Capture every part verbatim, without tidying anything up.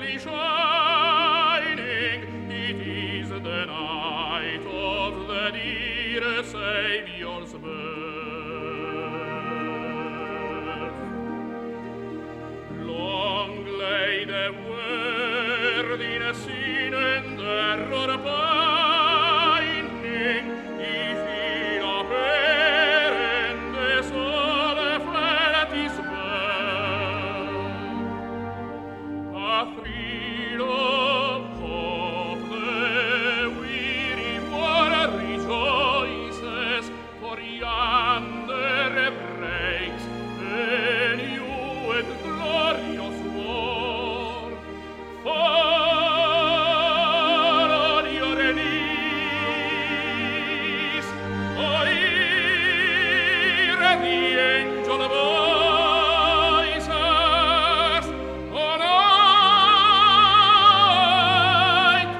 shining, it is the night of the dear Saviour's birth. Long lay the world in sin and error pining, if in a parent the soul fled his birth. A thrill of hope the weary world rejoices, for yonder breaks a new and glorious morn. Fall on your knees, O hear the angel voices, O night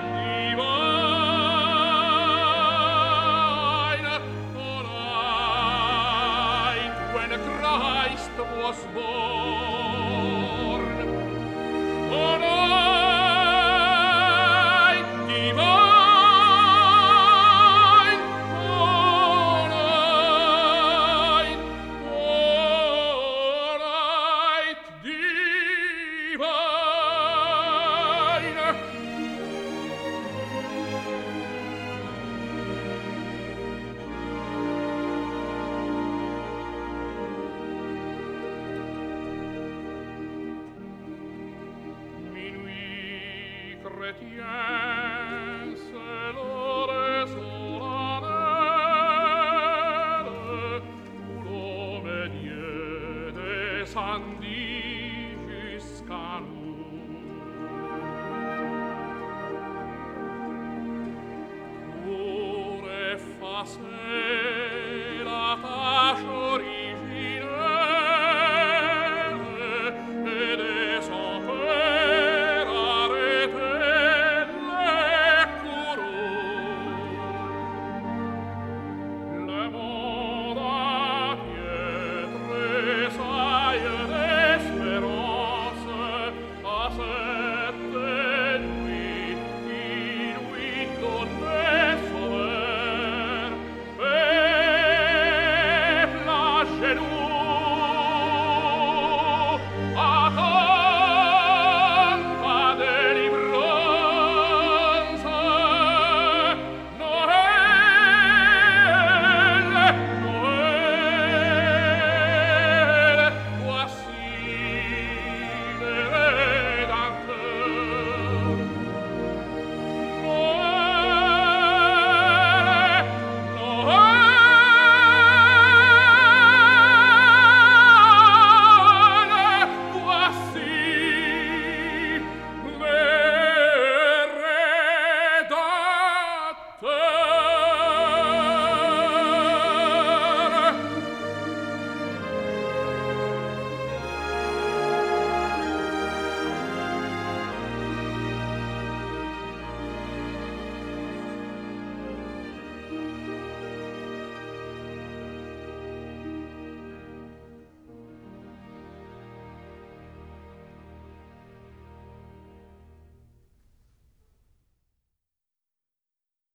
divine, O night when Christ was born, O night divine, O night, O night divine. Minuit chrétien, c'est l'heure solennelle où l'homme Dieu descendit jusqu'à nous. Pour effacer